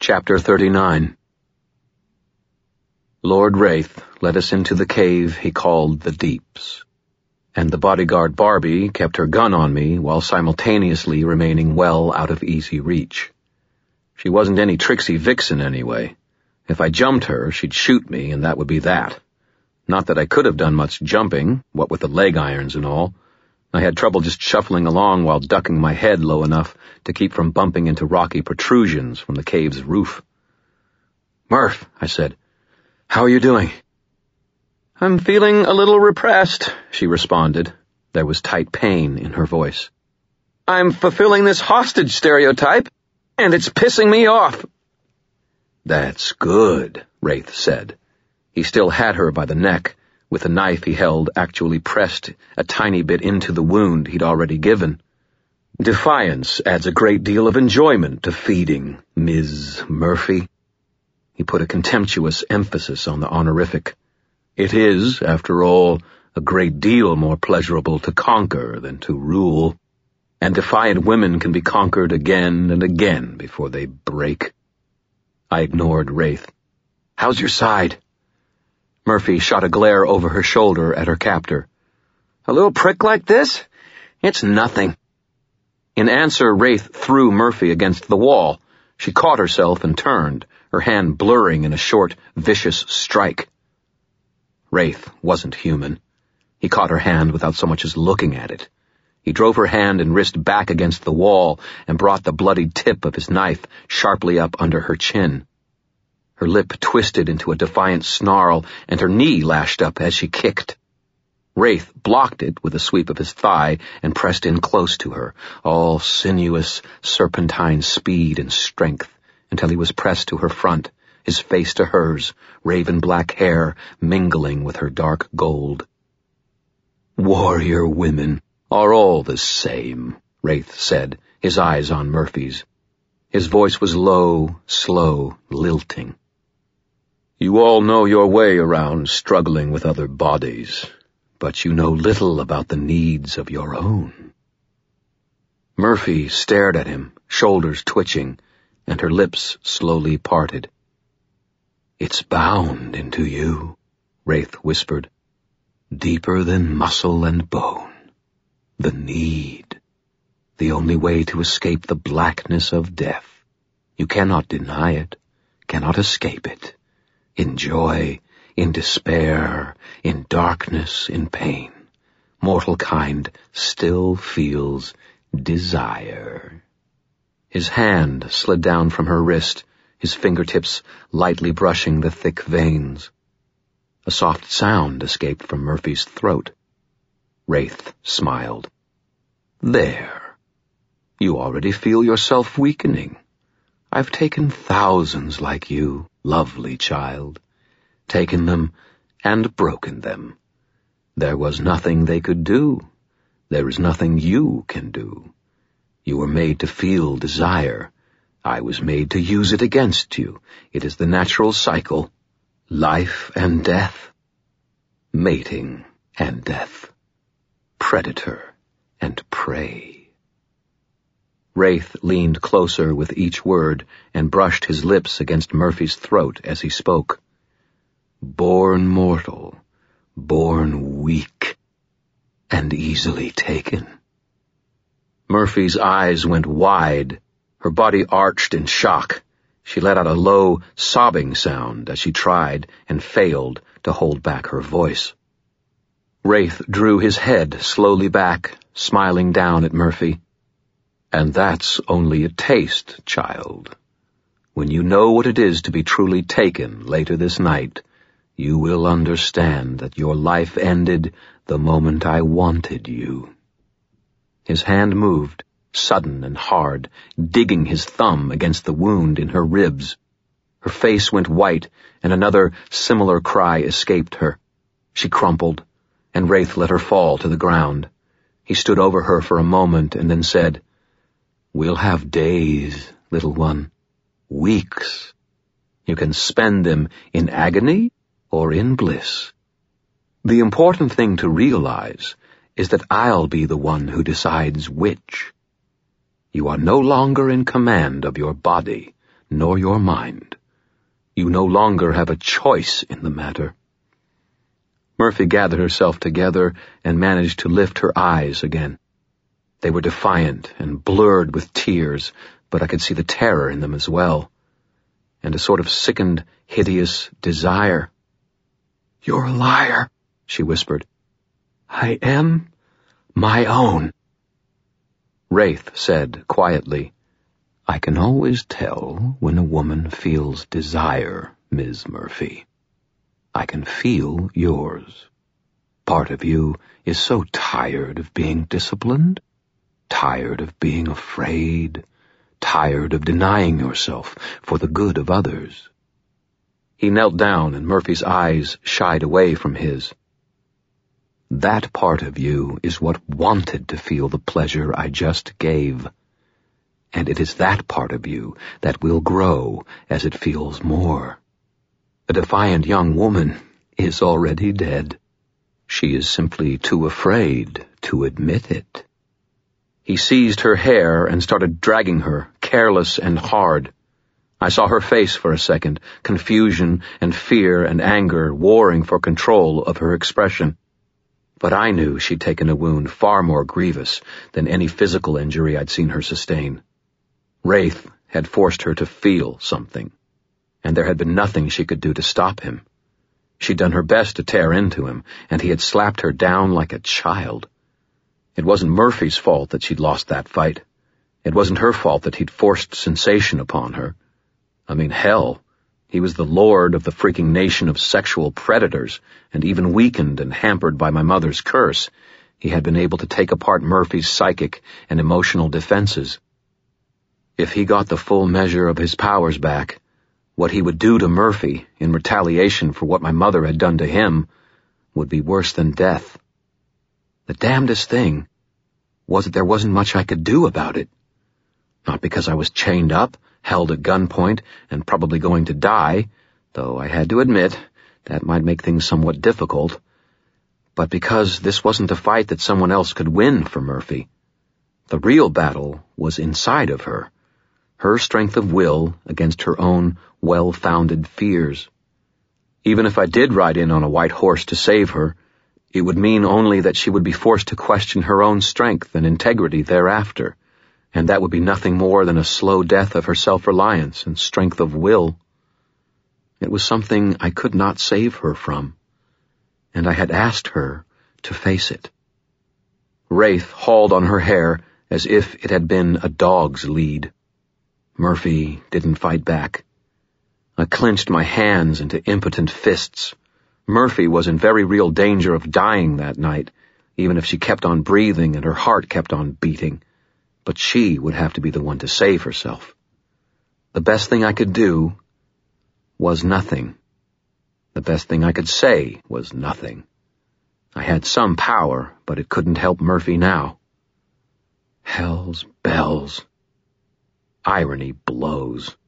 Chapter 39. Lord Wraith led us into the cave he called the Deeps, and the bodyguard Barbie kept her gun on me while simultaneously remaining well out of easy reach. She wasn't any tricksy vixen anyway. If I jumped her, she'd shoot me, and that would be that. Not that I could have done much jumping, what with the leg irons and all. I had trouble just shuffling along while ducking my head low enough to keep from bumping into rocky protrusions from the cave's roof. "Murph," I said, "how are you doing?" "I'm feeling a little repressed," she responded. There was tight pain in her voice. "I'm fulfilling this hostage stereotype, and it's pissing me off." "That's good," Wraith said. He still had her by the neck, with the knife he held actually pressed a tiny bit into the wound he'd already given. "Defiance adds a great deal of enjoyment to feeding, Ms. Murphy." He put a contemptuous emphasis on the honorific. "It is, after all, a great deal more pleasurable to conquer than to rule, and defiant women can be conquered again and again before they break." I ignored Wraith. "How's your side?" Murphy shot a glare over her shoulder at her captor. "A little prick like this? It's nothing." In answer, Wraith threw Murphy against the wall. She caught herself and turned, her hand blurring in a short, vicious strike. Wraith wasn't human. He caught her hand without so much as looking at it. He drove her hand and wrist back against the wall and brought the bloodied tip of his knife sharply up under her chin. Her lip twisted into a defiant snarl, and her knee lashed up as she kicked. Wraith blocked it with a sweep of his thigh and pressed in close to her, all sinuous, serpentine speed and strength, until he was pressed to her front, his face to hers, raven-black hair mingling with her dark gold. "Warrior women are all the same," Wraith said, his eyes on Murphy's. His voice was low, slow, lilting. "You all know your way around struggling with other bodies, but you know little about the needs of your own." Murphy stared at him, shoulders twitching, and her lips slowly parted. "It's bound into you," Wraith whispered. "Deeper than muscle and bone. The need. The only way to escape the blackness of death. You cannot deny it, cannot escape it. In joy, in despair, in darkness, in pain, mortal kind still feels desire." His hand slid down from her wrist, his fingertips lightly brushing the thick veins. A soft sound escaped from Murphy's throat. Wraith smiled. "There. You already feel yourself weakening. I've taken thousands like you, lovely child. Taken them and broken them. There was nothing they could do. There is nothing you can do. You were made to feel desire. I was made to use it against you. It is the natural cycle. Life and death. Mating and death. Predator and prey." Wraith leaned closer with each word and brushed his lips against Murphy's throat as he spoke. "Born mortal, born weak, and easily taken." Murphy's eyes went wide. Her body arched in shock. She let out a low, sobbing sound as she tried and failed to hold back her voice. Wraith drew his head slowly back, smiling down at Murphy. "And that's only a taste, child. When you know what it is to be truly taken later this night, you will understand that your life ended the moment I wanted you." His hand moved, sudden and hard, digging his thumb against the wound in her ribs. Her face went white, and another similar cry escaped her. She crumpled, and Wraith let her fall to the ground. He stood over her for a moment and then said, "We'll have days, little one. Weeks. You can spend them in agony or in bliss. The important thing to realize is that I'll be the one who decides which. You are no longer in command of your body, nor your mind. You no longer have a choice in the matter." Murphy gathered herself together and managed to lift her eyes again. They were defiant and blurred with tears, but I could see the terror in them as well, and a sort of sickened, hideous desire. "You're a liar," she whispered. "I am my own." Wraith said quietly, "I can always tell when a woman feels desire, Ms. Murphy. I can feel yours. Part of you is so tired of being disciplined, tired of being afraid, tired of denying yourself for the good of others." He knelt down and Murphy's eyes shied away from his. "That part of you is what wanted to feel the pleasure I just gave. And it is that part of you that will grow as it feels more. A defiant young woman is already dead. She is simply too afraid to admit it." He seized her hair and started dragging her, careless and hard. I saw her face for a second, confusion and fear and anger warring for control of her expression. But I knew she'd taken a wound far more grievous than any physical injury I'd seen her sustain. Wraith had forced her to feel something, and there had been nothing she could do to stop him. She'd done her best to tear into him, and he had slapped her down like a child. It wasn't Murphy's fault that she'd lost that fight. It wasn't her fault that he'd forced sensation upon her. I mean, hell, he was the lord of the freaking nation of sexual predators, and even weakened and hampered by my mother's curse, he had been able to take apart Murphy's psychic and emotional defenses. If he got the full measure of his powers back, what he would do to Murphy in retaliation for what my mother had done to him would be worse than death. The damnedest thing was that there wasn't much I could do about it. Not because I was chained up, held at gunpoint, and probably going to die, though I had to admit that might make things somewhat difficult, but because this wasn't a fight that someone else could win for Murphy. The real battle was inside of her strength of will against her own well-founded fears. Even if I did ride in on a white horse to save her, it would mean only that she would be forced to question her own strength and integrity thereafter, and that would be nothing more than a slow death of her self-reliance and strength of will. It was something I could not save her from, and I had asked her to face it. Wraith hauled on her hair as if it had been a dog's lead. Murphy didn't fight back. I clenched my hands into impotent fists. Murphy was in very real danger of dying that night, even if she kept on breathing and her heart kept on beating. But she would have to be the one to save herself. The best thing I could do was nothing. The best thing I could say was nothing. I had some power, but it couldn't help Murphy now. Hell's bells. Irony blows.